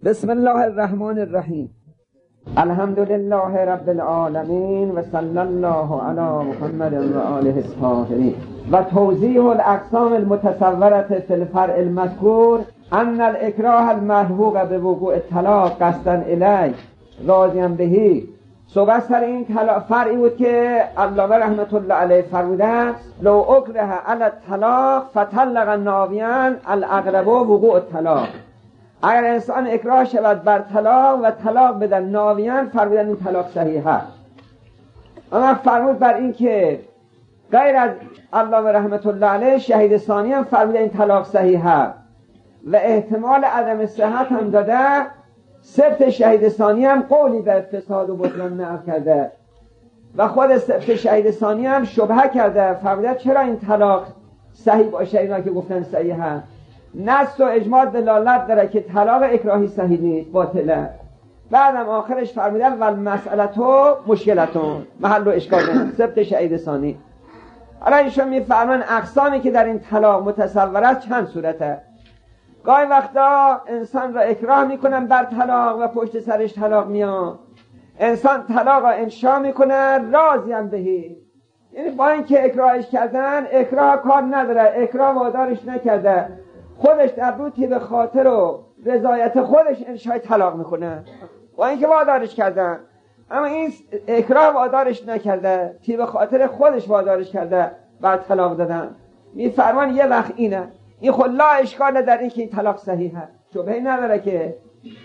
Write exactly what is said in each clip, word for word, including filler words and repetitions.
بسم الله الرحمن الرحیم. الحمد لله رب العالمین و صلی الله علی محمد و آله الطاهرین. و توضیح الاقسام المتصورة فی الفرع المذکور ان الاکراه الملحوق بوقوع الطلاق قصدا الیه راضیا به. صحبت سر این فرعی بود که علامه رحمت الله علیه فرموده لو اکره علی الطلاق فطلق ناویان الاقرب وقوع الطلاق. اگر انسان اکراه شود بر طلاق و طلاق بدن ناویان، فرمودن این طلاق صحیح است. اما فرمود بر این که غیر از علامه رحمت الله علیه شهید ثانی هم فرموده این طلاق صحیح است و احتمال عدم صحت هم داده. سبت شهید ثانی هم قولی به فساد و بطلان نقل کرده و خود سبت شهید ثانی هم شبهه کرده، فرموده چرا این طلاق صحیح باشه؟ اینا که گفتن صحیح هست. نص و اجماع دلالت داره که طلاق اکراهی صحیح نیست، باطله. بعدم آخرش فرمودن ول مسئلتو مشکلتون، محل و اشکال نه. سبت شهید ثانی. حالا ایشون میفرمان اقسامی که در این طلاق متصور است چند صورته. گاهی وقتا انسان را اکراه میکنن بر طلاق و پشت سرش طلاق میاد. انسان طلاق را انشا میکنه راضیم بهی، یعنی با اینکه اکراهش کردن اکراه کار نداره، اکراه وادارش نکرده، خودش در رو طیب خاطر و رضایت خودش انشای طلاق میکنه با اینکه وادارش کردن. اما این اکراه وادارش نکرده، طیب خاطر خودش وادارش کرده بر طلاق دادن. میفرمان یه وقت اینه، این خود لا اشکال در این که این طلاق صحیح هست، شبهه نداره که.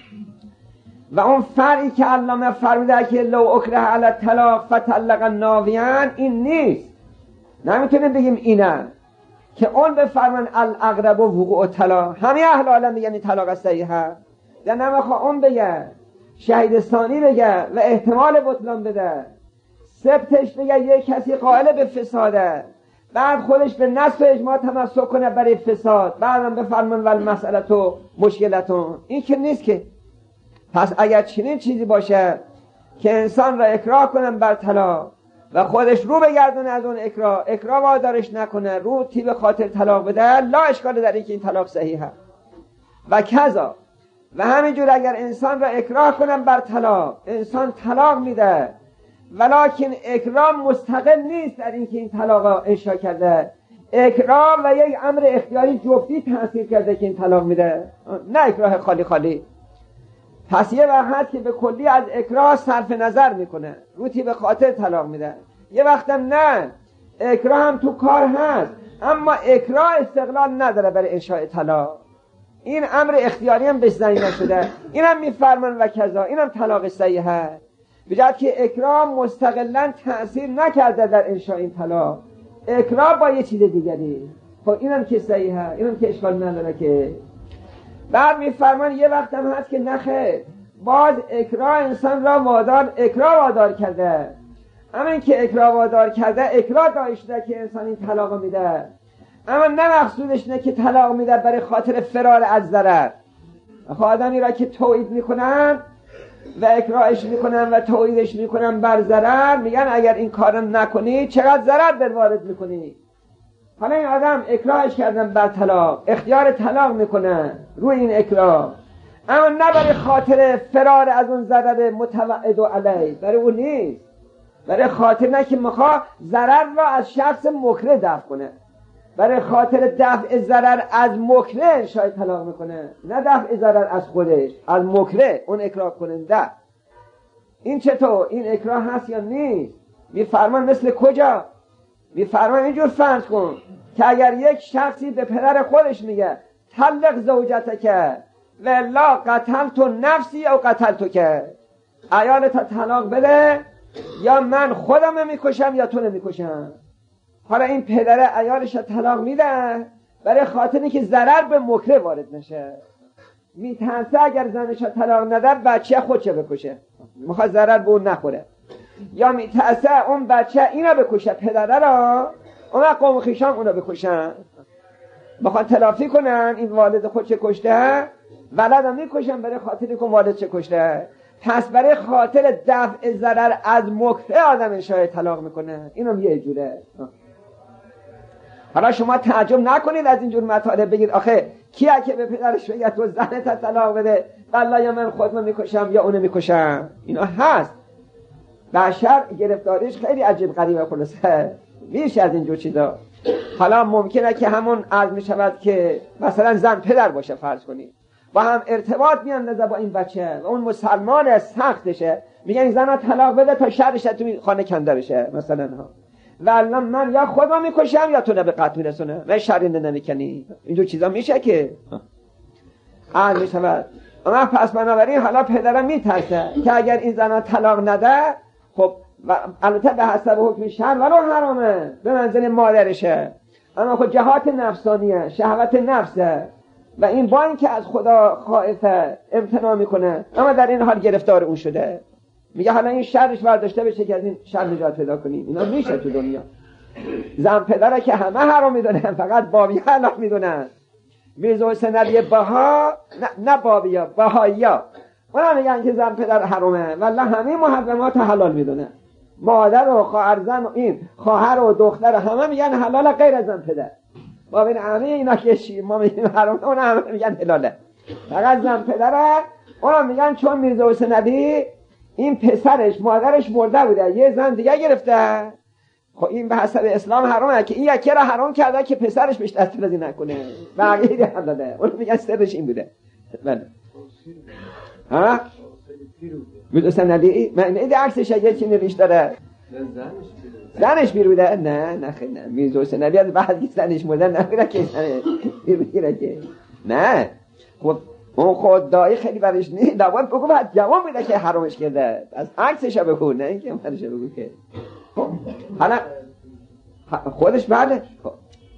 و اون فرعی که علامه فرموده که لو اکره علی الطلاق فطلق ناویان، این نیست. نمیتونیم بگیم اینه که اون بفرمان الاقرب وقوع الطلاق، همه اهل عالم میگن این طلاق صحیح هست. یا نمیخواه اون بگه، شهید ثانی بگه و احتمال بطلان بده، سبتش بگه یک کسی قائل به فساده، بعد خودش به نص و اجماع تمسک کنه برای فساد، بعدم بفرمان ول مسئلتو مشکلتون. این که نیست که. پس اگر چنین چیزی باشه که انسان را اکراه کنن بر طلاق و خودش رو بگردونه از اون اکراه، اکراه وادارش نکنه، رو طیب خاطر طلاق بده، لا اشکال در این که این طلاق صحیح هست. و کذا و همینجور اگر انسان را اکراه کنن بر طلاق، انسان طلاق میده ولکن اکراه مستقل نیست در این که این طلاق را انشا کرده، اکراه و یک امر اختیاری جفتی تأثیر کرده که این طلاق میده، نه اکراه خالی خالی. پس یه وقت هست که به کلی از اکراه صرف نظر میکنه، رو طیب خاطر طلاق میده. یه وقت هم نه، اکراه هم تو کار هست اما اکراه استقلال نداره برای انشاء طلاق، این امر اختیاری هم بهش زنی نشده. این هم میفرمان و کذا، این هم طلاق صحیح هست، بجد که اکراه مستقلا تأثیر نکرده در انشاء این طلاق، اکراه با یه چیز دیگری. خب این هم که صحیح هست، این هم که اشکال نداره که. بعد میفرمان یه وقت هم هست که نخیر، باز اکراه انسان را وادار اکراه وادار کرده، اما این که اکراه وادار کرده اکراه داشته که انسان این طلاق میده، اما نه مقصودش نه که طلاق میده برای خاطر فرار از ضرر. آدمی را که توعید میکنن و اکراهش میکنن و توعیدش میکنن بر ضرر، میگن اگر این کارم نکنی چقدر ضرر بر وارد میکنی. حالا این آدم اکراهش کردن بر طلاق، اختیار طلاق میکنن روی این اکراه، اما نه برای خاطر فرار از اون ضرر متوعد و علیه، برای اون نیست، برای خاطر نه که میخواه ضرر را از شخص مکره دفع کنه، برای خاطر دفع ضرر از مکره شاید طلاق میکنه، نه دفع ضرر از خودش، از مکره اون اکراه کننده. این چطور؟ این اکراه هست یا نیست؟ میفرمان مثل کجا؟ میفرمان اینجور فرض کن که اگر یک شخصی به پدر خودش میگه طلق زوجتک و لا قتلت نفسی یا قتلت که، عیالت طلاق بده یا من خودم میکشم یا تو نمیکشم. حالا این پدر عیالش طلاق میده برای خاطری که ضرر به مکره وارد نشه، میترسه اگر زنش طلاق نده بچه خودشه بکشه، میخواد ضرر به اون نخوره، یا میترسه اون بچه اینو بکشه پدره را، اون قوم خیشان اونو بکشن، بخواد تلافی کنن این والد خود چه کشته، ولدم میکشن برای خاطری که والد چه کشته. پس برای خاطر دفع ضرر از مکره آدم انشای طلاق میکنه، اینم یه جوره. حالا شما تعجب نکنید از اینجور مطالب، بگید آخه کیه که به پدرش بگه تو زنت طلاق بده، والله یا من خودم میکشم یا اونو میکشم. اینا هست. بشر گرفتاریش خیلی عجیب غریبه. خلاصه میشه از اینجور چیزا. حالا ممکنه که همون عرض میشود که مثلا زن پدر باشه فرض کنید، با هم ارتباط میاندازه با این بچه و اون مسلمان سختشه، میگن این زن طلاق بده تا شرش تو خانه کنده بشه مثلا ها، والله من یا خودم میکشم یا تو به قتل میرسونه، من شرینده نمیکنی. اینجور چیزا میشه که عرض میشود. اما پس بنابراین حالا پدرم میترسه که اگر این زن طلاق نده، خب البته به حسب حکم شرع ولو حرامه به منزل مادرشه، اما خب جهات نفسانیه، شهوت نفسه و این با این که از خدا خائفه امتناع میکنه، اما در این حال گرفتار اون شده. میگه حالا این شرش برداشته بشه که از این شر نجات پیدا کنیم. اینا میشه تو دنیا. زن پدره که همه حرام میدونن، فقط بابی حلال میدونن. میرزا حسین علی بها نه, نه بابی ها بهایی ها اونا میگن که زن پدر حرامه، والله همه محرمات حلال میدونن. مادر و خواهر زن و این خواهر و دختر همه میگن حلال غیر از زن پدر. با این همه اینا که ما میگیم حرامه، اونا همه میگن حلاله، فقط زن پدره. اونا میگن چون میرزا حسین علی این پسرش مادرش مرده بوده، یه زن دیگه گرفته، خب این به حسب اسلام حرامه که این یکی را حرام کرده که پسرش بهش دسترسی نکنه، بقیه حلاله. اون میگن سرش این بوده. بله ها میرزا حسین علی من این عکسش یه چی نوشته داره، زنش بیر بوده. نه نه خیلی نه، میرزا حسین علی از بعد که زنش مرده نمیره که بیر که نه. خب اون خود دایی خیلی برش نیست، دوان بگو بعد جوان بیده که حرامش کرده، از عکسش بگو، نه اینکه منش بگو که خب حالا خودش بله. خب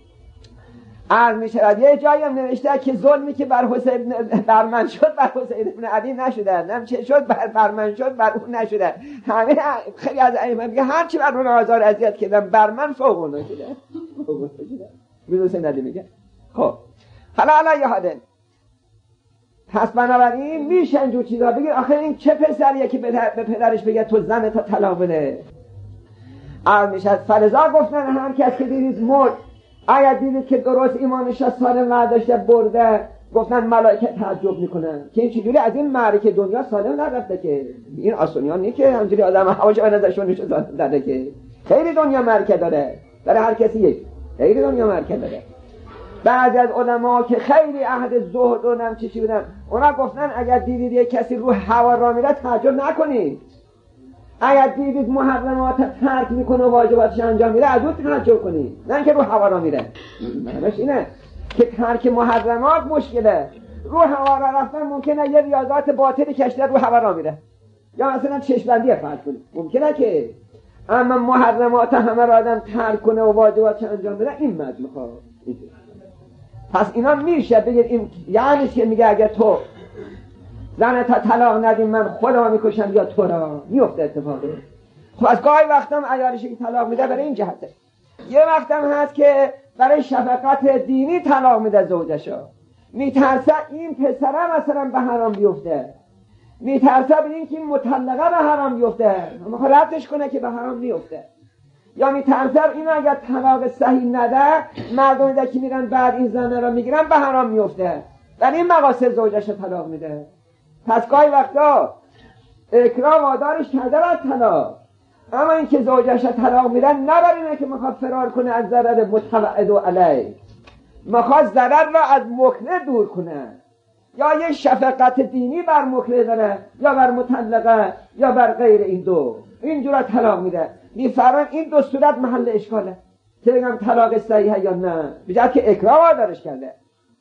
عرض می شود یه جایی هم نوشته که ظلمی که بر حسین بر من شد بر حسین ابن علی نشده، نم چه شد بر, بر من شد بر اون نشده. همه خیلی از ائمه میگه هر چی بر اون آزار اذیت کردم بر من فوق اون شده. میرزا حسین علی میگه. خب حالا حالا یادن پس بنابراین میشه اینجور چیزا بگیر. آخه این چه پسریه که به پدرش بگه تو زن تا طلاق بده؟ عرض میشد فلزا گفتن هر کس که دیدید مرد، اگر دیدید که درست ایمانش سالم برداشته برده، گفتن ملائکه تعجب میکنن که این چجوری از این معرکه دنیا سالم نرفته، که این آسونیان نیست که همجوری آدم هواش به نظرشون نشون داده، که خیلی دنیا معرکه داره، برای هر کسی یک خیلی دنیا معرکه داره. بعضی از علما که خیلی عهد زهد و نم چیزی بودن، اونا گفتن اگر دیدید یک کسی رو هوا را میره تعجب نکنید، اگر دیدید محرمات ترک میکنه و واجباتش انجام میده از اون تعجب کنید، نه که رو هوا را میره. معنیش اینه که ترک محرمات مشکله، رو هوا را رفتن ممکنه یه ریاضات باطلی کشته رو هوا را میره، یا مثلا چشم‌بندی فرض کنید ممکنه که، اما محرمات همه را آدم ترک کنه و واجباتش انجام بده این مجموعه. پس اینا میشه بگید این یعنی که میگه اگر تو زن تا طلاق ندیم من خودم میکشم یا تو را، میفته اتفاقی. خب از گاهی وقتم عیالش که طلاق میده برای این جهته، یه وقتم هست که برای شفقت دینی طلاق میده زوجشو، میترسه این پسره مثلا به حرام بیفته، میترسه به این که این مطلقه به حرام بیفته، میخواد رفتش کنه که به حرام بیفته، یا میترسه این اگر طلاق صحیح نده مردمی ده که میرن بعد این زنه را میگیرن به حرام میفته، در این مقاصد زوجش طلاق میده. پس گاهی وقتا اکراه وادارش کرده بر طلاق، اما این که زوجش طلاق میدن نه اینه که میخواد فرار کنه از ضرر متوعد و علیه، میخواد ضرر را از مکره دور کنه، یا یه شفقت دینی بر مکره داره یا بر مطلقه یا بر غیر این دو، اینجورا طلاق میده. میفرمان این دو صورت محل اشکاله که بگم طلاق صحیحه یا نه، بجد که اکراه وادارش کرده،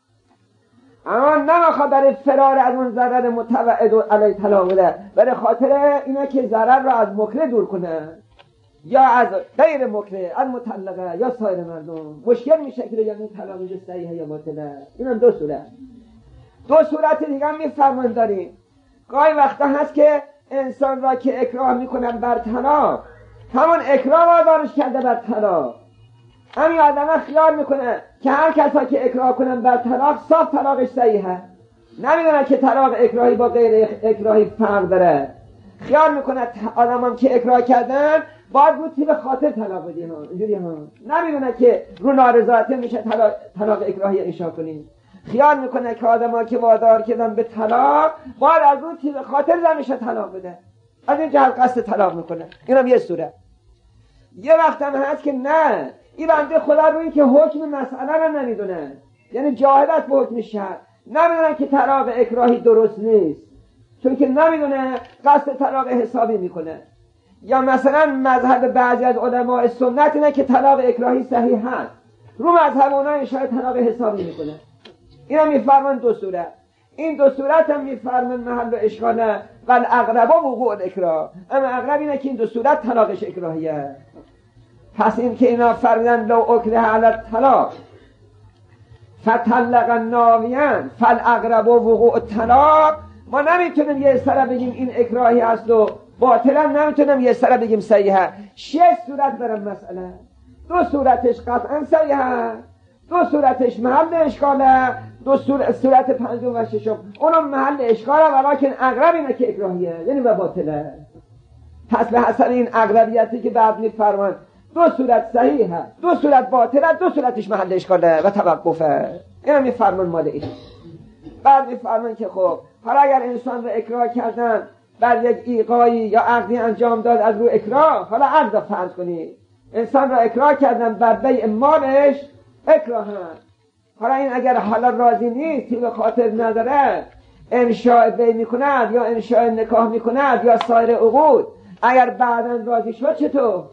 اما نمیخواد برای فرار از اون ضرر متوعد علیه طلاق بده، برای خاطر اینه که ضرر را از مکره دور کنه یا از غیر مکره، از مطلقه یا سایر مردم. مشکل میشه که بگم این طلاق صحیحه یا باطله. اینم دو صورت. دو صورت دیگه هم میفرمان داریم. گاهی وقتا هست که انسان را که اکراه میکنن بر طلاق، همون اکراه وادارش کرده بر طلاق، همین آدم خیال میکنه که هر کسا که اکراه کنن بر طلاق صاف طلاقش صحیحه، نمیدونه که طلاق اکراهی با غیر اکراهی فرق داره. خیال میکنه آدم هم که اکراه کردن باید رو طیب خاطر طلاق بدیم اینجوری ها. نمیدونه که رو نارضایتی میشه طلاق, طلاق اکراهی انشا کنیم. خیال میکنه که آدم‌ها که وادار کردن به طلاق باید از رو طیب خاطر زنش طلاق بده، از این جهت قصد طلاق میکنه. اینم یه صورت. یه وقت هم هست که نه، این بنده خدا روی که حکم مسئله رو نمیدونه، یعنی جاهلت به حکم شرع، نمیدونه که طلاق اکراهی درست نیست، چون که نمیدونه قصد طلاق حسابی میکنه. یا مثلا مذهب بعضی از علماء سنت اینه که طلاق اکراهی صحیح هست، رو مذهب اونا اشاره طلاق حسابی میکنه. اینا میفرمان دو صورت. این دو صورت هم میفرمان محل اشکاله بل اقربا وقوع الاکراه، اما اقرب اینه که این دو صورت طلاقش اکراهیه. پس این که اینا فرمودن لو اکره علی الطلاق فطلق ناویان فالاقرب وقوع الطلاق، ما نمیتونیم یه سره بگیم این اکراهی هست و باطلا نمیتونیم یه سره بگیم صحیحه. شش صورت دارم مسئله، دو صورتش قطعا صحیحه، دو صورتش محل اشکاله، دو صورت, صورت پنجم و ششم اونم محل اشکاله، ولیکن اقرب اینه که اکراهیه، یعنی و باطله. پس به حسب این اقربیتی که بعد میفرمان دو صورت صحیحه، دو صورت باطله، دو صورتش محل اشکاله و توقفه. اینا میفرمان مال این. بعد میفرمان که خب حالا اگر انسان رو اکراه کردن بر یک ایقایی یا عقدی انجام داد از رو اکراه، حالا عقد رو فرض کنید انسان رو اکراه کردن بر بیع مالش اکراه هم. حالا این اگر حالا راضی نیست، طیب خاطر نداره، انشاء بیع میکند یا انشاء نکاح میکند یا سایر عقود، اگر بعداً راضی شد چطور؟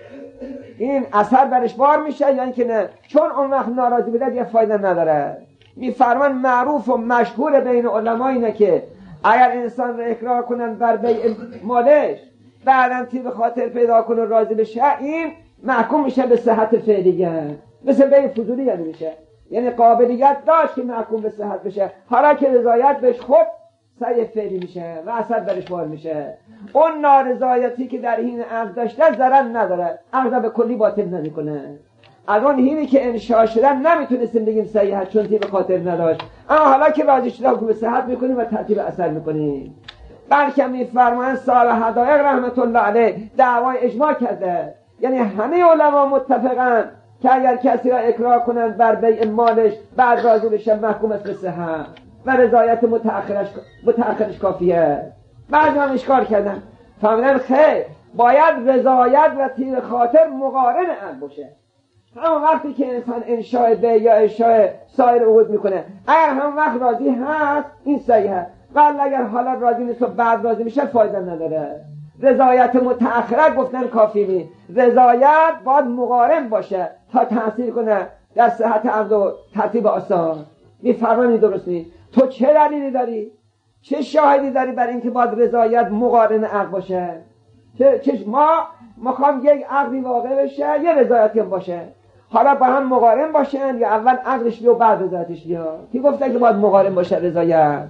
این اثر برش بار میشه یا اینکه نه؟ چون اون وقت ناراضی بوده دیگه فایده نداره. میفرمان معروف و مشهور بین علما اینه که اگر انسان رو اکراه کنن بر بیع مالش بعداً طیب خاطر پیدا کنه و راضی بشه، این محکوم میشه به صحت فعلیه، مثل بیع فضولی یعنی میشه، یعنی قابلیت داشت که محکوم به صحت بشه، حالا که رضایت بهش خود صحیح فعلی میشه و اثر برش بار میشه. اون نارضایتی که در این عقد داشته ضرر نداره، عقد به کلی باطل نمیکنه. از اون هینی که انشاء شدن نمیتونستیم بگیم صحیحه چون طیب خاطر نداشت، اما حالا که راضی شده حکم به صحت میکنیم و ترتیب اثر میکنیم. بلکه میفرمایند صاحب حدائق رحمت الله علیه دعوای اجماع کرده، یعنی همه علما متفقن که اگر کسی را اکراه کنند بر بیع مالش بعد راضی بشه محکوم است به صحت و رضایت متأخرش متأخرش کافیه. بعضی هم اشکال کردن فهمیدن خیر باید رضایت و طیب خاطر مقارن هم باشه. همون وقتی که انسان انشاء بیع یا انشاء سایر عقود میکنه، اگر همون وقت راضی هست این صحیحه، ولی اگر حالا راضی نیست و بعد راضی میشه فایده نداره. رضایت متأخره گفتن کافی نیست، رضایت باید مقارن باشه تا تأثیر کنه در صحت عقد و ترتیب آثار. میفرمانی درست نیست. تو چه دلیلی داری؟ چه شاهدی داری برای اینکه باید رضایت مقارن عقد باشه؟ چه ما میخوام یک عقدی واقع بشه یه رضایتی هم باشه، حالا با هم مقارن باشن یا اول عقدش بیاد و بعد رضایتش بیاد؟ کی گفته که باید مقارن باشه رضایت؟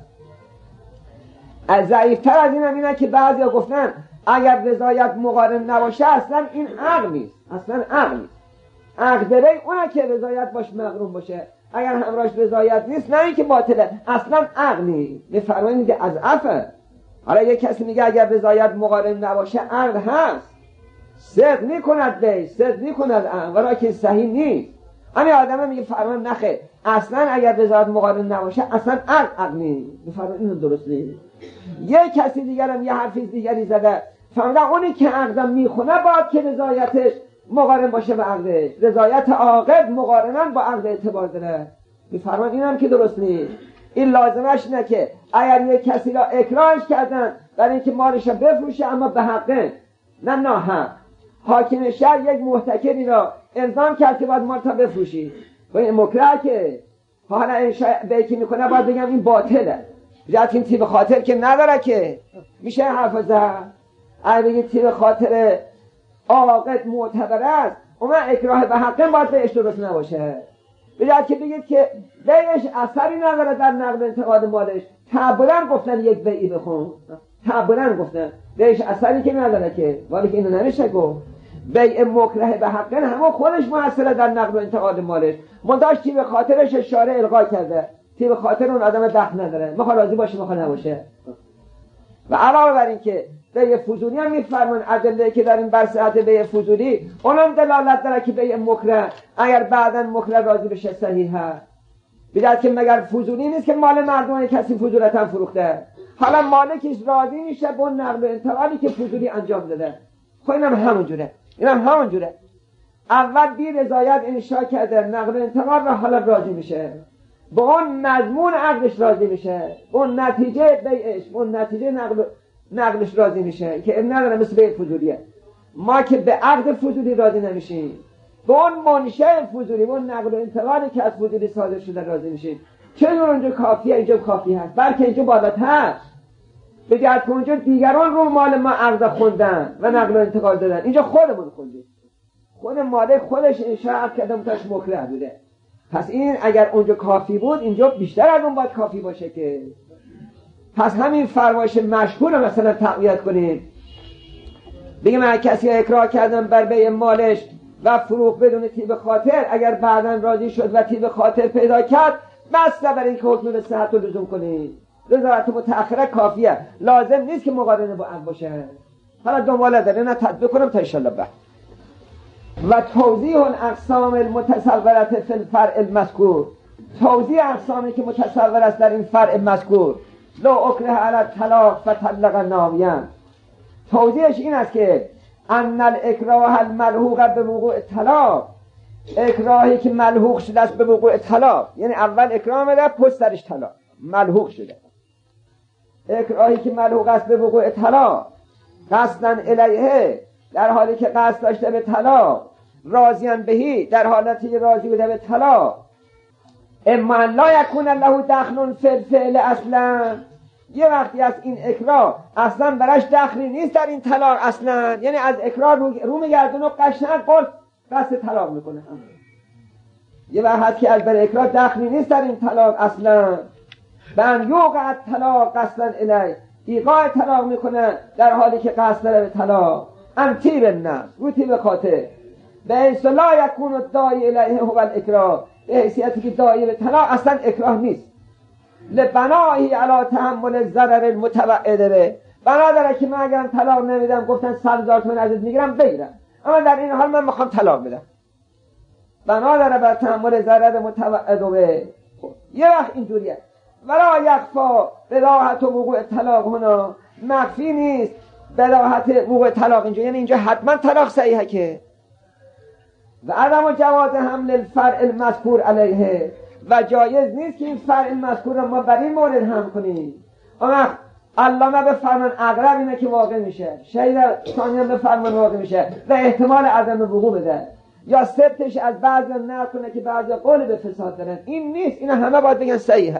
از ضعیفتر از این هم اینه که بعضیا گفتن اگر رضایت مقارن نباشه اصلا این عقد نیست، اصلا عقد نیست. عقد بی اونه که رضایت باش مقرون باشه، اگر همراهش رضایت نیست نه این که باطله، اصلا عقد نیست. میفرمایید که از عفه. حالا یک کسی میگه اگر رضایت مقارن نباشه عقد هست، صدق میکند بی صدق میکند عقد، ولی که صحیح نیست. همین آدم میگه فرمان نخیر اصلا اگر رضایت مقارن نباشه اصلا عقد عقد نیست. میفرمایید اینو درست نیست. یک کسی دیگر هم یه حرفی دیگری زده فهمیدن اونی که عقدم میخونه باید که رضایتش مقارن باشه به عقدش، رضایت عاقد مقارنن با عقد اعتبار داره. میفرمان اینم که درست نیست. این لازمش نه که اگر یک کسی را اکراهش کردن برای اینکه مالش را بفروشه اما به حقه نه ناحق، حاکم شهر یک محتکری را الزام کرد که باید مال تا بفروشی و این مکره که حالا انشاء بیکی میکنه باید بگم این باطله، بجد این طیب خاطر که نداره که میشه حافظه. اگه بگید طیب خاطر عاقد معتبر است اما اکراه به حقه باید بهش درست نباشه. بجد که بگید که بیعش اثری نداره در نقل انتقاد مالش، تعبیرن گفتن یک بیعی بخون، تعبیرن گفتن بیعش اثری که نداره که، ولی که اینو نمیشه گفت. بیع مکره به حقه همه خودش مؤثره در نقل و انتقاد مالش، منتاش طیب خاطرش اشاره القا کرده، طیب خاطر اون آدم دخل نداره، میخواد راضی باشه میخواد نباشه. و علاوه بر این که بیع فضولی هم میفرمان ادله که در این بر صحت بیع فضولی اونم دلالت داره که بیع مکره اگر بعداً مکره راضی بشه صحیحه. بیداد که مگر فضولی نیست که مال مردم کسی فضولتا فروخته، حالا مالکش راضی میشه با نقل و انتقالی که فضولی انجام داده. خب اینم همون جوره، اینم همون جوره. اول بی رضایت انشا کرده نقل و انتقال را، حالا راضی میشه با اون مضمون عقدش راضی میشه، اون نتیجه بیعش، اون نتیجه نقل نقلش راضی میشه که این نداره مثل بیع فضولیه. ما که به عقد فضولی راضی نمیشیم، به اون منشأ فضولی، به اون نقل و انتقالی که از فضولی صادر شده راضی میشیم. چون اونجا کافیه اینجا کافی هست، بلکه اینجا بالاتر. بگرد که اونجا دیگران رو مال ما عقد خوندن و نقل و انتقال دادن، اینجا خودمون خوندیم، خود مالک خودش انشاء کرده متاش مکره بوده. پس این اگر اونجا کافی بود اینجا بیشتر از اون باید کافی باشه که. پس همین فرمایش مشهور رو مثلا تقویت کنیم، بگیم اگر کسی اکراه کردن بر بیع مالش و فروخت بدون طیب خاطر، اگر بعداً راضی شد و طیب خاطر پیدا کرد، بس برای اینکه حکم به صحت رو لزوم کنید. رضایت متأخره کافیه، لازم نیست که مقارنه با عقد باشه. حالا دنباله داره نه تطبیق کنم تا انشاءالله بعد. و توضیح الاقسام المتصورت فی الفرع المذکور، توضیح اقسامی که متصور است در این فرع مذکور. لو اکره علی الطلاق فطلق ناویاً، توضیحش این است که ان الاکراه الملحوق به وقوع طلاق، اکراهی که ملحوق شده است به وقوع طلاق، یعنی اول اکراه میده پشت سرش طلاق ملحوق شده. اکراهی که ملحوق است به وقوع طلاق قصداً الیه، در حالی که قصد داشته به طلاق، راضیاً بهی، در حالتی راضی بوده به طلاق. اما لا یکون له دخل فی الفعل اصلا، یه وقتی از این اکراه اصلا براش دخلی نیست در این طلاق اصلا، یعنی از اکراه رو, رو میگردونه و قشنگ قلت قصد طلاق میکنه. یه وقتی که از بر اکراه دخلی نیست در این طلاق اصلا، بن یوقع طلاق قصدا الی، ایقاع طلاق میکنه در حالی که قصد داره به طلاق. ام طیب النفس، رو طیب خاطر، به حیث لا یکون الداعی الیه هو الاکراه، به حیثیتی که داعی به طلاق اصلا اکراه نیست. لبنایی علی تحمل الضرر المتوعد به، بنا داره که من اگرم طلاق نمیدم گفتن صد هزار تومان ازت میگیرم بگیرم، اما در این حال من میخوام طلاق بدم، بنا داره بر تحمل ضرر متوعد به. یه وقت اینجوریه ولا یخفا بلاحت و وقوع طلاق هنا، مخفی نیست بلاحت وقوع طلاق اینجا، یعنی اینجا حتما طلاق صحیحه که. و عدم جواز حمل الفرع المذکور علیه، و جایز نیست که این فرع المذکور رو ما بر این مورد هم کنیم. اما علامه بفرمان اقرب اینه که واقع میشه، شهید ثانیان بفرمان واقع میشه و احتمال عدم وقوع بده، یا ثبتش از بعضی نه کنه که بعضی قول به فساد دارن، این نیست، اینا همه باید بگن صحیحه.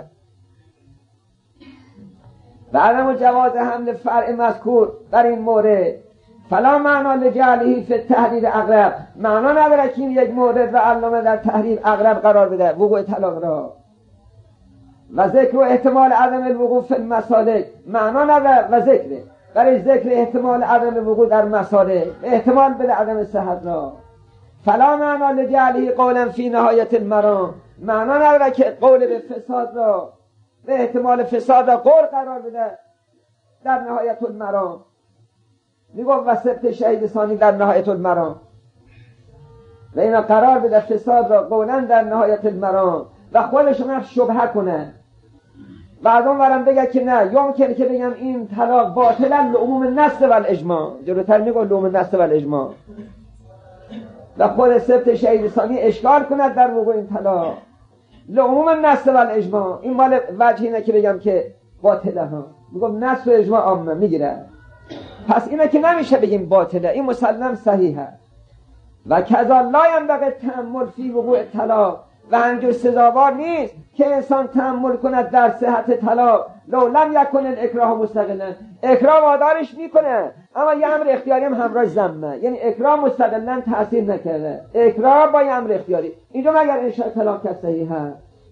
و عدم جواز حمل فرع مذکور بر این مورد فلا معنا لجعله فی التحریر اقرب، معنا نداره که این یک مورد و علامه در تحریر اقرب قرار بده وقوع طلاق را. و ذکر و احتمال عدم الوقوع فی المسالک، معنا نداره و ذکره برای ذکر احتمال عدم الوقوع در مسالک، احتمال بده عدم صحت را. فلا معنا لجعله قولا فی نهایت المرام، معنا نداره که قول به فساد را به احتمال فساد را قول قرار بده در نهایت المرام. میگم و ثبت شهید ثانی در نهایت المرام، و اینا قرار بده فساد را قولا در نهایت المرام و خودشون شبهه کنه. بعد اون ورم بگه که نه، یمکنه که بگم این طلاق باطلا لعموم النص و الاجماع، جلوتر میگم لعموم النص و الاجماع، و خود ثبت شهید ثانی اشکال کند در وقوع این طلاق لعموم النص و الاجماع. این مال وجه اینه که بگم که باطله ها، میگم نص و اجماع عامه میگیره، پس اینه که نمیشه بگیم باطله، این مسلم صحیحه. و کذا لا ينبغي تأمل فی وقوع طلاق، و همجور سزاوار نیست که انسان تأمل کند در صحت طلاق لو لم یکن الاکراه مستقلا، اکراه وادارش میکنه اما یه امر اختیاری هم همراه ضمه، یعنی اکراه مستقلا تأثیر نکرده، اکراه با یه امر اختیاری، اینجا مگر انشاء طلاق که صحیحه.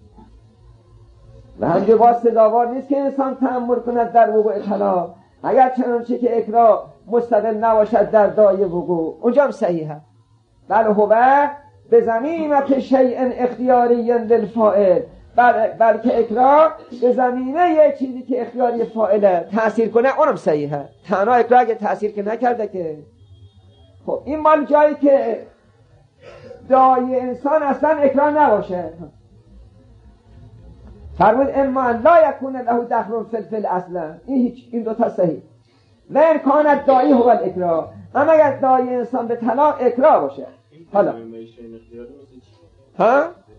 و همجور باز سزاوار نیست که انسان تأمل کند در وقوع طلاق اگر چنانچه که اکراه مستقل نباشد در دای وقوع، اونجا هم صحیحه. بل هو به زمینت شیء اختیاری للفاعل، بل بلکه اکراه به زمینه یه چیزی که اختیاری فاعله تأثیر کنه اونم صحیحه. تنها اکراه اگه تأثیر که نکرده که خب این مال جایی که دای انسان اصلا اکراه نباشه. فرمود اما لا یکون له دخل فی الفعل اصلا، این هیچ، این دو تا صحیح. و امکان دایی هو الاکراه، اما اگر دای انسان به طلاق اکراه باشه. حالا ها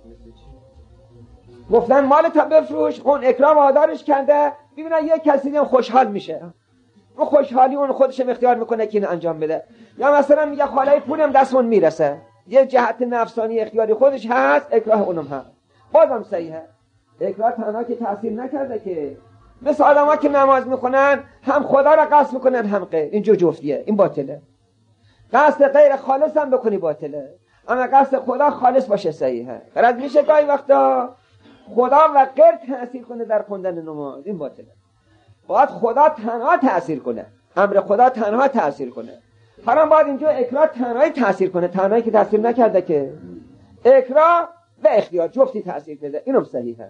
گفتن مال تا بفروش، اون اکراه وادارش کرده، ببینن یه کسی دیگه خوشحال میشه، اون خوشحالی اون خودش اختیار میکنه که اینو انجام بده. یا مثلا میگه خالای پولم دستمون میرسه، یه جهت نفسانی اختیاری خودش هست، اکراه اونم هست، بازم صحیحه. اکراه تنها که تأثیر نکرده که، مثل آدم ها که نماز میکنن هم خدا را قصد میکنن هم غیر، این جو جفتیه، این باطله. قصد غیر خالص هم بکنی باطله، اما قصد خدا خالص باشه صحیحه. فرض میشه گاهی وقتا خدا و غیر تأثیر کنه در خوندن نماز، این باطله. باید خدا تنها تأثیر کنه، امر خدا تنها تأثیر کنه. حالا باید اینجا اکراه تنهایی تأثیر کنه، تنهایی که تأثیر نکرده که، اکراه و اختیار جفتی تأثیر بده، اینم صحیحه.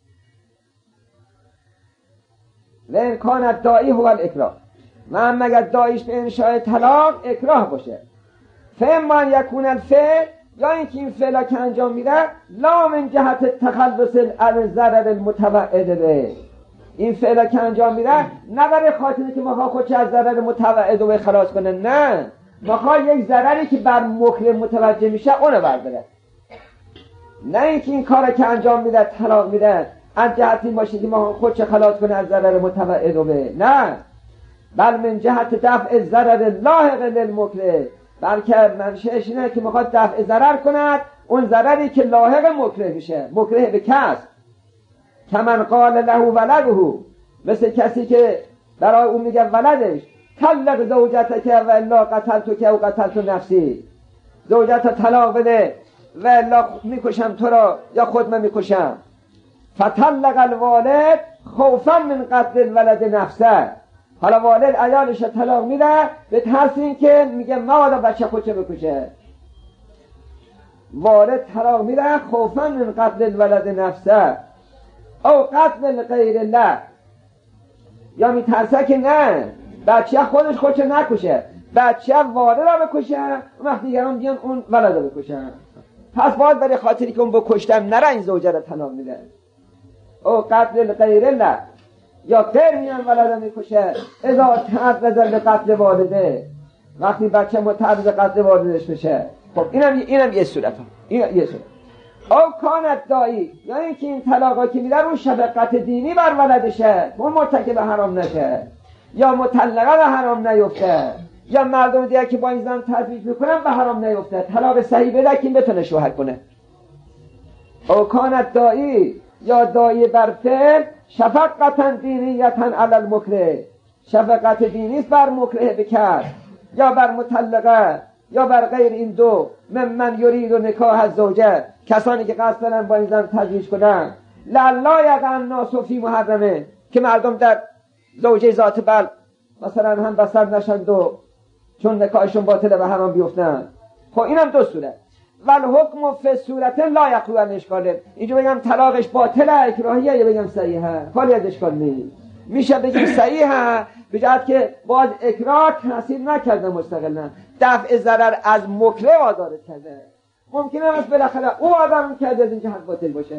لئن کان الداعی هو الاکراه، من مگر دایش به انشاء طلاق اکراه باشه. فاما یکون الفعل، یا اینکه این فعلا که انجام میده لا من جهت تخلص عن ضرر المتوعد به، این فعلا که انجام میده نه برای خاطر که ما خودش از ضرر متوعد و خلاص کنه، نه، ما یک ضرری که بر مکره متوجه میشه اونو برداره. نه اینکه این کارا که انجام میده طلاق میده از جهت این باشه که ما خودش خلاص کنه از ضرر متوعد به، نه، بل من جهت دفع ضرر لاحق للمکره، بلکه منشأش اینه که میخواد دفع ضرر کند، اون ضرری که لاحق مکره میشه، مکره به کس، کمن قال له ولده، مثل کسی که برای اون میگه ولدش طلق زوجتک و الا قتلتک و قتلت نفسی، زوجت طلاق بده و الا میکشم تو را یا خود من میکشم. فطلق الوالد خوفا من قتل الولد نفسه، حالا والد عیالش طلاق میده به ترس این که میگه مبادا بچه خودشو بکشه. والد طلاق میده خوفا من قتل الولد نفسه او قتل غیر الله، یا میترسه که نه بچه خودش خودشو نکشه، بچه والد را بکشه، اون وقت دیگران بیان اون ولد را بکشن. پس باید برای خاطری که اون بکشتم نره این زوجه را طلاق میده. او قتل غیر الله، یا غیر میان ولد میکشه اذا تعرض لقتل والده، وقتی بچه متعرض قتل والدش میشه. خب اینم اینم یه صورت، این یه صورت. او کانت دایی، یا اینکه این طلاقا که میده اون شفقت دینی بر ولدشه، اون مرتکب حرام نشه، یا مطلقه به حرام نیفته، یا مردم دیگه که با این زن تزویج میکنن به حرام نیفته، طلاق صحیح بده که این بتونه شوهر کنه. او کانت دایی، یا دایی بر فعل شفقتا دینیتا علی المکره، شفقت دینی است بر مکره بکر، یا بر مطلقه، یا بر غیر این دو، من من یرید و نکاح الزوجه، کسانی که قصد دارن با این زن تزویج کنن، لا یقع الناس فی محرمه، که مردم در زوجه ذات بل مثلا هم بسر نشند و چون نکاحشون باطله به حرام بیفتن. خب اینم دو صورت. ول حکم فی صورت لا یخلو عن اشکال، اینجا بگم طلاقش باطله اکراهیه یا بگم صحیحه، کاری از اشکال نیست. میشه بگیم صحیحه به جهت که باز اکراه تاثیر نکرده مستقلا، دفع ضرر از مکره وادارت کرده، ممکنه است بالاخره او آدم کرده از این جهت باطل باشه.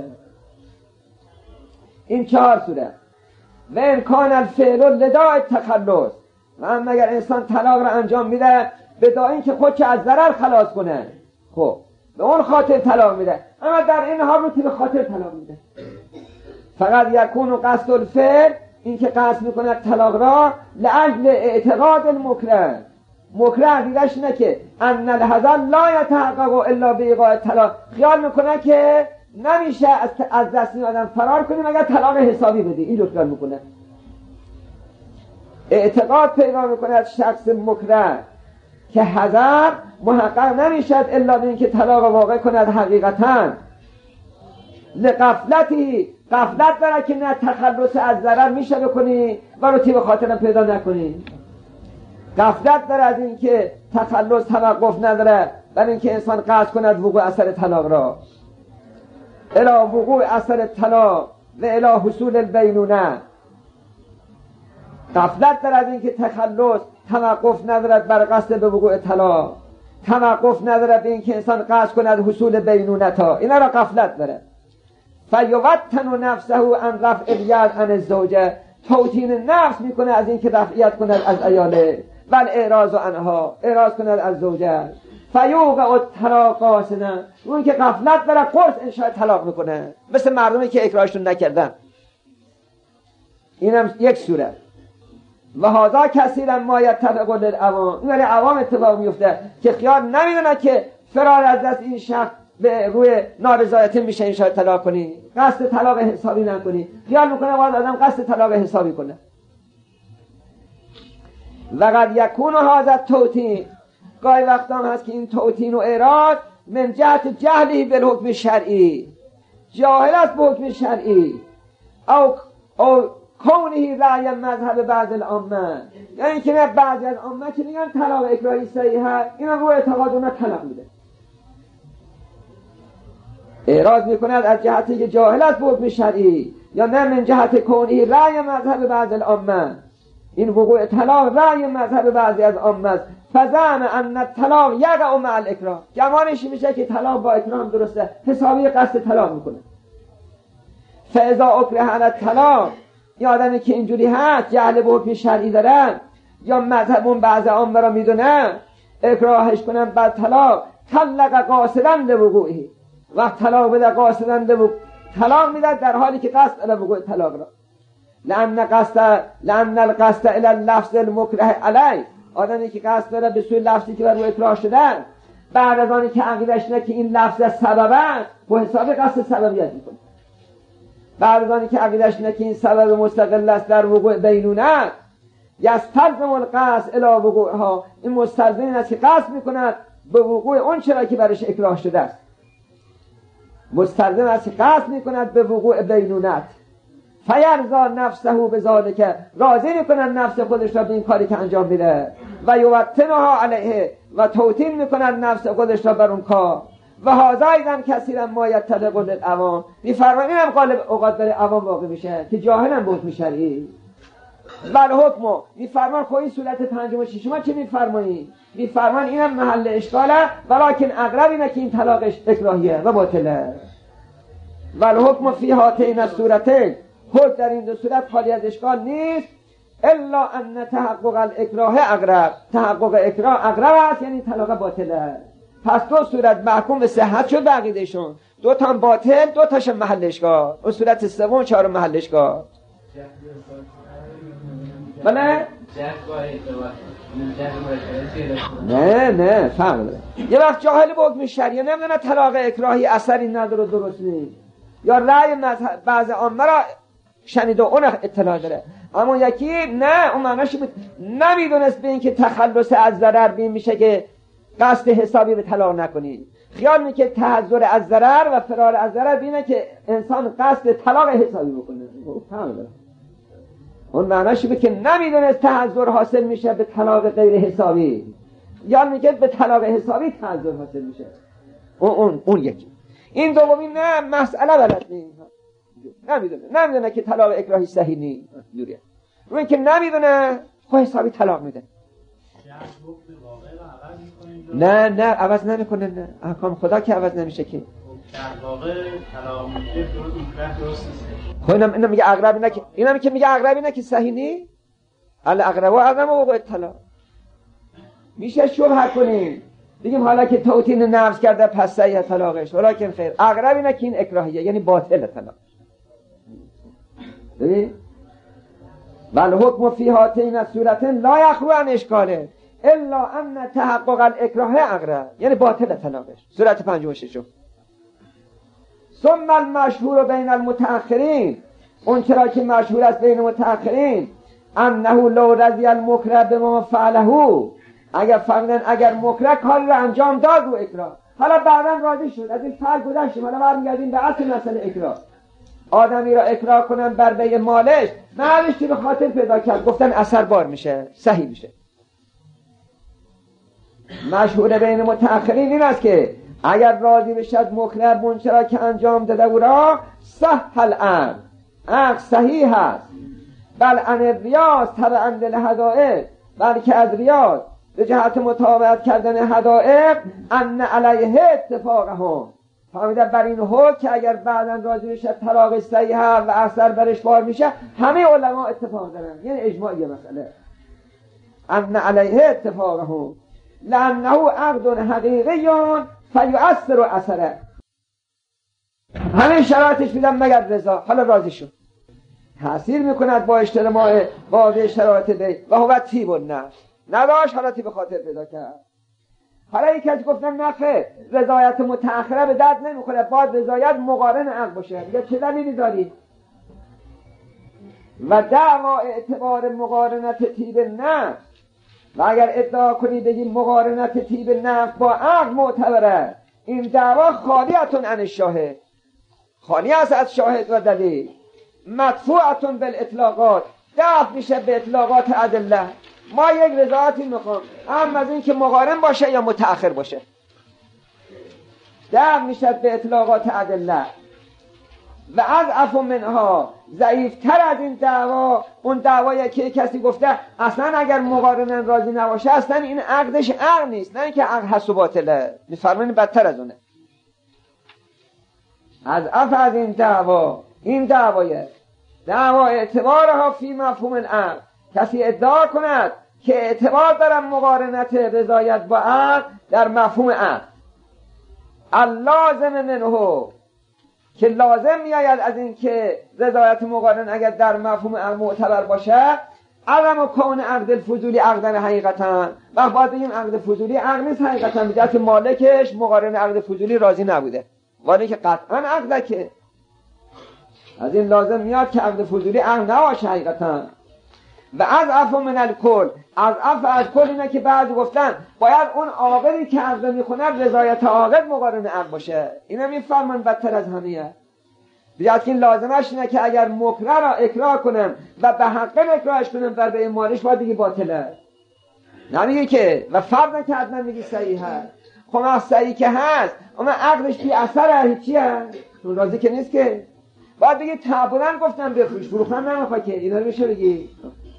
این چهار صورت. و امکان الفعل لداء التخلص، و اما اگر انسان طلاق را انجام میده به داعی این که خودش از ضرر خلاص کنه، خب به اون خاطر طلاق میده، اما در این حال رو به خاطر طلاق میده. فقط یکون قصد الفعل، این که قصد میکنه طلاق را لاجل اعتقاد المکره، مکره عقیدش اینه که ان الحذر لا یتحقق الا بایقاع الطلاق، خیال میکنه که نمیشه از از دست این آدم فرار کنی مگر طلاق حسابی بدی، این رو خیال میکنه. اعتقاد پیدا میکنه از شخص مکره که حذر محقق نمیشد الا به اینکه طلاق واقع کند حقیقتا، لغفلتی، غفلت داره که نه تخلص از ضرر میشه بکنی و رو تیب خاطرم پیدا نکنی، غفلت داره از اینکه تخلص توقف نداره برای اینکه انسان قصد کند وقوع اثر طلاق را. الی وقوع اثر طلاق و الی حصول البینونه. غفلت دارد از اینکه تخلص توقف ندارد بر قصد به وقوع طلاق، توقف ندارد به اینکه انسان قصد کند حصول بینونتا، اینا را غفلت دارد. فیوطن نفسه عن رفع الید عن الزوجه، توطین نفس میکنه از اینکه رفعیت کند از عیاله، بل اعراض عنها، اعراض کند از زوجه. فیوقع الطلاق قاصدا، اون که غفلت داره قرص انشاء طلاق میکنه، مثل مردمی که اکراهشون نکردن. اینم یک صورت. و هذا کثیرا ما یتفق للعوام، این برای عوام اتفاق میفته که خیال نمیدونن که فرار از دست این شخص به روی نارضایتی میشه انشاء طلاق کنی، قصد طلاق حسابی نکنی. خیال میکنه باید آدم قصد طلاق حسابی کنه. و قد یکون هذا التوطین، گاهی وقتا هم هست که این توطین و اعراض من جهت جهلی بالحکم شرعی، جاهل است به حکم شرعی، او او کونه رأی مذهب بعض العامه، یعنی که نه بعضی از عامه که میگن طلاق اکراهی صحیحه، اینا رو اعتقاد اونا طلاق میده. اعراض میکند از جهتی که جاهل است به حکم شرعی، یا نه من جهت کونه رأی مذهب بعض العامه، این وقوع طلاق رأی مذهب بعضی از عامه است. فزعم ان الطلاق یقع مع الاکراه، گمانش میشه که طلاق با اکراه هم درسته، حسابی قصد طلاق میکنه. فاذا اکره علی الطلاق، یا آدمی که اینجوری هست جهل به حکم شرعی دارن یا مذهب اون بعض عامه را میدونن، اکراهش کنن بر طلاق، طلق قاصدا لوقوعه، وقت طلاق بده قاصدا لوقوع، طلاق میده در حالی که قصد الی وقوع طلاق را. لان قصد لان القصد الی اللفظ المکره علی، آدمی که قصد داره به سوی لفظی که بر او اکراه شده، بعد از آنی که عقیدش نه که این لفظ سبب است، به حساب قصد سببیت میکنه. بعد از آنی که عقیدش نه که این سبب مستقل است در وقوع بینونه، یستلزم القصد الی وقوعها، این مستلزم است که قصد میکند به وقوع اون چرا که برش اکراه شده است، مستلزم است که قصد میکند به وقوع بینونت. فیرضا نفسه بذالک، راضی میکنن نفس خودش را به این کاری که انجام میده. و یوطنها علیه، و توطین میکنن نفس خودش را بر اون کار. و هذا ایضا کثیرا ما یتلق للعوام، میفرمان اینم غالب اوقات برای عوام واقع میشه که جاهلن به حکم شرعی. بل حکم، میفرمان خب این صورت پنجم و ششم چه میفرمایید؟ میفرمان اینم محل اشکاله، ولکن اقرب اینه که این طلاق اکراهیه و باطله. ول حکم فی هاتین الصورتین، حکم در این دو صورت خالی از اشکال نیست، الا ان تحقق الاکراه اقرب، تحقق اکراه اقرب است، یعنی طلاق باطله. پس دو صورت محکوم به صحت شد عقیدهشون، دو تا باطل، دو تاش محل اشکال، و صورت سوم چهارم محل اشکال. بله؟ نه نه فرق داره. یه وقت جاهل به حکم شریعه نمیدونه طلاق اکراهی اثری نداره و درست نیست، یا رأی بعض عامه را شنیده اون اطلاع داره، اما یکی نه، اون معناش بود نمیدونست به این که تخلص از ضرر بین میشه که قصد حسابی به طلاق نکنی. خیال میکنه تحذر از ضرر و فرار از ضرر بینه که انسان قصد طلاق حسابی بکنه. اون معناش بود که نمیدونست تحذر حاصل میشه به طلاق غیر حسابی، یا میگه به طلاق حسابی تحذر حاصل میشه. اون اون اون یکی. این دومی نه، مسئله بلد نیست، نمیدونه نمیدونه که طلاق اکراهی صحیح نیست، جوریه رو این که نمیدونه خود حسابی طلاق میده. نه نه عوض نمیکنه، نه احکام خدا که عوض نمیشه که. در واقع طلاق میده درست نیست. خب اینم اینم میگه اقرب اینه که اینم که میگه اقرب اینه که صحیح نیست. الاقرب و اعظم وقوع طلاق. میشه شبهه کنیم بگیم حالا که توطین نفس کرده پس صحیح طلاقش، ولکن خیر اقرب اینه که این اکراهیه، یعنی باطل طلاق. ببین ول حکم فی هاتین الصورتین لا یخلو عن اشکاله الا ان تحقق الاکراه اقرب، یعنی باطل طلاقش. صورت پنجم و ششم. ثم المشهور بین المتأخرین، اون چرا که مشهور است بین متأخرین، انه لو رضی المکره بما فعله، اگر فهمیدن اگر مکره کاری را انجام داد رو اکراه، حالا بعدا راضی شد از این فعل گذشتیم، حالا برمیگردیم به اصل مسئله اکراه. آدمی را اکراه کنن بر بیع مالش، مالش که به خاطر پیدا کرد، گفتن اثر بار میشه، صحیح میشه. مشهور بین متأخرین این است که اگر راضی بشد مکره منچه را که انجام داده او را صح العقد، عقد صحیح است. بل ان ریاض تبعا للحقائق، بلکه از ریاض به جهت مطابقت کردن حقایق ان علیه اتفاقهم، فهمیده بر این حکم که اگر بعداً راضی بشه طلاق صحیح و اثر برش بار میشه، همه علما اتفاق دارن، یعنی اجماعیه مسئله. ان علیه اتفاقهم لانه عقد حقیقی فیؤثر اثره، همه شرایطش میدن مگر رضا، حالا راضی شد، تأثیر میکند با اجتماع با شرایط دی و هو طیب النفس، نداشت حالاتی به خاطر پیدا کرد. حالا یک کسی گفتن نخه رضایت متأخره به درد نمیخوره، باید رضایت مقارن عقد باشه. دیگه چه دلیلی داری؟ و دعوا اعتبار مقارنت طیب النفس، و اگر ادعا کنی بگی مقارنت طیب النفس با عقد معتبره، این دعوا خالیتون عن الشاهد، خالی است از شاهد و دلیل، مدفوعتون بالاطلاقات، دفع میشه به اطلاقات ادله. ما یک رضایتی میخوام، هم از این که مقارن باشه یا متأخر باشه، دفع میشه به اطلاقات ادله. و از عفو منها، ضعیفتر از این دعوا اون دعوایی که کسی گفته اصلا اگر مقارنن راضی نباشه اصلا این عقدش عقد نیست، نه اینکه عقد هست و باطله، میفرمایین بدتر از اونه. از عفو از این دعوا، این دعوایه دعوا اعتبارها فی مفهوم العقد، کسی ادعا کند که اعتبار دارم مقارنت رضایت با عقد در مفهوم عقد، اللازم منه، که لازم میآید از این که رضایت مقارن اگر در مفهوم عقد معتبر باشه، عدم و کون عقد الفضولی عقدن حقیقتا، و باید بگیم عقد فضولی عقد نیست حقیقتا، به جهت مالکش مقارن عقد فضولی راضی نبوده، ولی که قطعا عقده، که از این لازم میاد که عقد فضولی عقد نباشه حقیقتا. و از عفو من الکل، از عفو از کل اینه که بعضی گفتن باید اون عاقلی که عقد میخونه رضایت عاقل مقارن عقد باشه، اینا میفرمان بدتر از همه. بیاد که این لازمش اینه که اگر مکره را اکراه کنم و به حق اکراهش کنم بر به مالش، باید دیگه باطله، نمیگه که و فرض نکردن میگی صحیحه. خب ما صحیح که هست اما عقدش بی اثره، هیچی هست، اون راضی که نیست، که باید بگی تعبولن گفتم بفروش، فروختن نمیخواد، که اینا رو میشه بگی.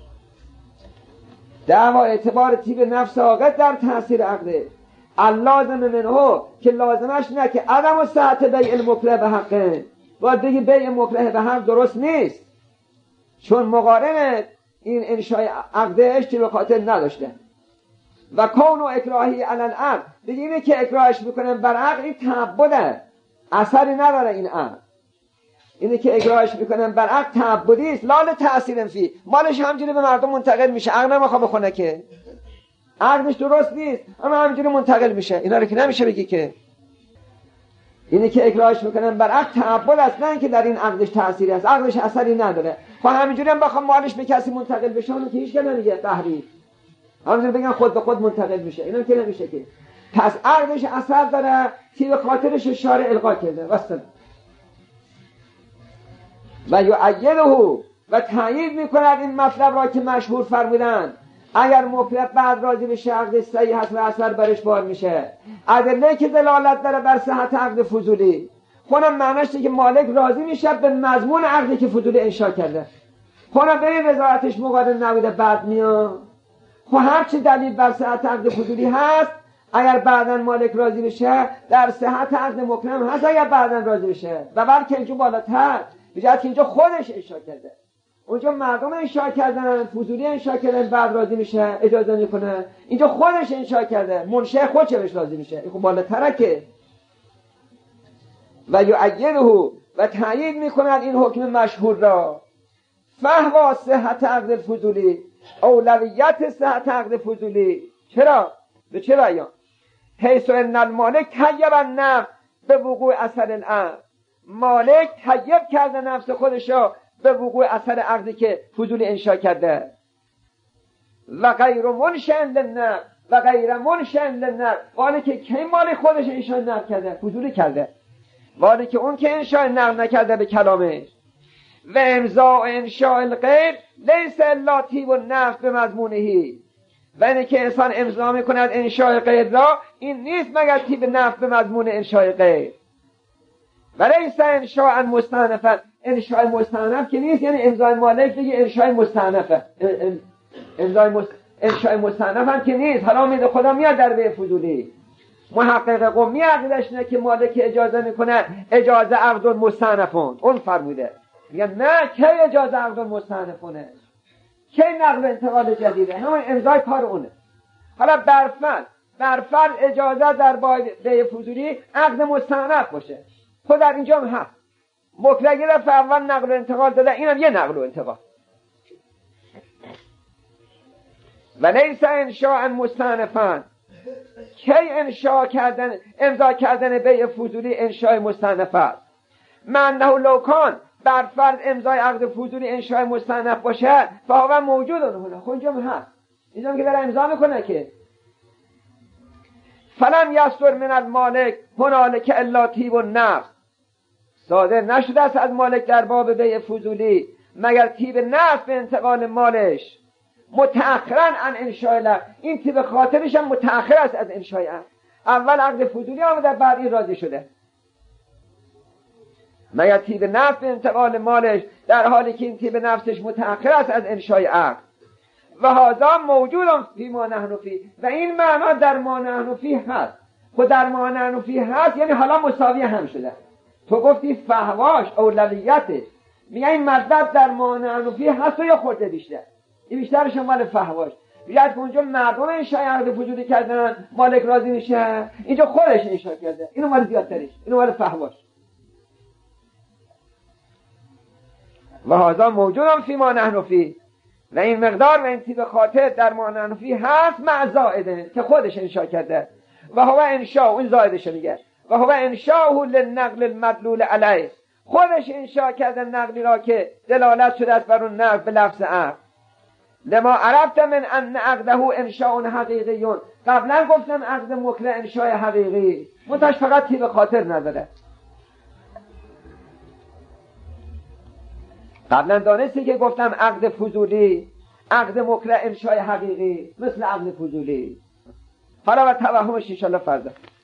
دعوا اعتبار طیب نفس عاقد در تأثیر عقده، اللازم منه، که لازمش نه که عدم و صحت بیع المکره به حقه، باید بگی بیع مکره به حق درست نیست، چون مقارن این انشای عقدش که به خاطر نداشته. و کون و اکراهی علی العقد، دیگه اینه که اکراهش میکنن بر عقد، این تعبده، اثری نداره این عقد، اینه که اکراهش میکنن بر عقد تعبدی است، لا تأثیر فی، مالش همجوری به مردم منتقل میشه، عقد نمیخواد بخونه، که عقدش درست نیست اما همجوری منتقل میشه، اینا رو که نمیشه بگی که. اینه که اکراهش میکنن بر عقد تعبد است، نه اینکه در این عقدش تأثیری است، عقدش اثری نداره. خب همینجوری هم بخوام مالش به کسی منتقل بشه، اون که هیچ که نمیگه تحریف، همینجوری بگن خود به خود منتقل میشه، اینا که نمیشه که. پس عقدش اثر داره که به خاطرش شارع القا کرده. واسه و یؤیده و تأیید میکند این مطلب را که مشهور فرمودند، اگر مکره بعد راضی بشه عقد صحیح هست و اثر برش بار میشه، ادله که دلالت داره بر صحت عقد فضولی، خونم معنیش که مالک راضی میشه به مضمون عقدی که فضولی انشا کرده، خونم به این رضایتش مقارن نبوده بعد میاد. خب هر چی دلیل بر صحت عقد فضولی هست، اگر بعداً مالک راضی بشه در صحت عقد مکره هست، اگر بعداً راضی بشه، و بلکه اینجا بالاتر بجاست که اینجا خودش انشا کرده، اونجا مردم انشا کردن، فضولی انشا کردن بعد راضی میشه اجازه میکنه، اینجا خودش انشا کرده، منشأ خودش بهش راضی میشه، این خب بالاتره که. و یؤیده و تأیید میکند این حکم مشهور را، فهو صحت عقد فضولی، اولویت صحت عقد فضولی. چرا؟ به چه بیان؟ حیث ان المالک طیب النفس به وقوع اثر العقد، مالک طیب کرده نفس خودشو به وقوع اثر عقدی که فضولی انشا کرده. و غیر منشأ للنفس و غیر منشأ للنفس، ولی که کی مالک خودش انشا نقد کرده، فضولی کرده، ولی که اون که انشا نقد نکرده به کلامش. و امضاء انشاء الغیر لیس الا طیب النفس به مضمونهی، و اینه که انسان امضا میکند انشاء غیر را، این نیست مگر طیب نفس به مضمون انشاء غیر. ولی انشاء مستأنفا، انشاء مستأنف که نیست یعنی امضای مالک بگه انشاء مستأنفه، امضای مست... انشاء مستأنف هم که نیست. حالا امید خدا میاد در بیع فضولی محقق قمی عقیدش نه که مالک اجازه میکنه اجازه عقد مستأنفون، اون فرموده میگن نه کی اجازه عقد مستأنفونه، کی نقل و انتقال جدیده، همون امضای کار اونه. حالا برفرض برفرض اجازه در بیع فضولی عقد مستأنف باشه، خود در اینجا هم هست مکره گرفت اول نقل و انتقال داده، اینم یه نقل و انتقال. و لیس انشاء مستأنفا، کی انشاء کردن امضا کردن بیع فضولی انشاء مستأنف است. من نه لو کان برفرض امضای عقد فضولی انشاء مستأنف باشه فهو موجود اونه، خب اینجا هم هست، اینجا که داره امضا میکنه که فلم یصدر من المالک هنالک الا طیب النفس، صادر نشده است از مالک در باب بیع فضولی مگر طیب نفس به انتقال مالش، متأخرا عن انشاء لغ، این طیب خاطرش هم متأخر است از انشاء عقد. اول عقد فضولی آمده بعد این راضی شده، مگر طیب نفس به انتقال مالش در حالی که این طیب نفسش متأخر است از انشاء عقد. و هذا موجود فی ما نحن فیه، و این معنا در ما نحن فیه هست. خود در ما نحن فیه هست یعنی حالا مساوی هم شده. تو گفتی فحواش اولویته، میگه این مطلب در ما نحن فیه هست و یا خورده بیشتر، این بیشترش مال فحواش. بیاد که اونجا مردم انشاء عقد فضولی کردن مالک راضی میشه، اینجا خودش انشاء کرده، اینو مال زیادترش، اینو مال فحواش. و هذا موجود فی ما نحن فیه، و این مقدار و این طیب خاطر در ما نحن فیه هست مع زائده که خودش انشاء کرده. و هو انشاء، این زائدش میگه، و هو انشاءه للنقل المدلول علیه، خودش انشاء کرده نقلی را که دلالت شده است بر اون نقل به لفظ عقد. لما عرفت من ان عقده انشاء حقیقیون، قبلا گفتم عقد مکره انشاء حقیقی، منتش فقط طیب خاطر نداره. قبلا دانستی که گفتم عقد فضولی عقد مکره انشاء حقیقی مثل عقد فضولی. حالا و توهمش انشاءالله فردا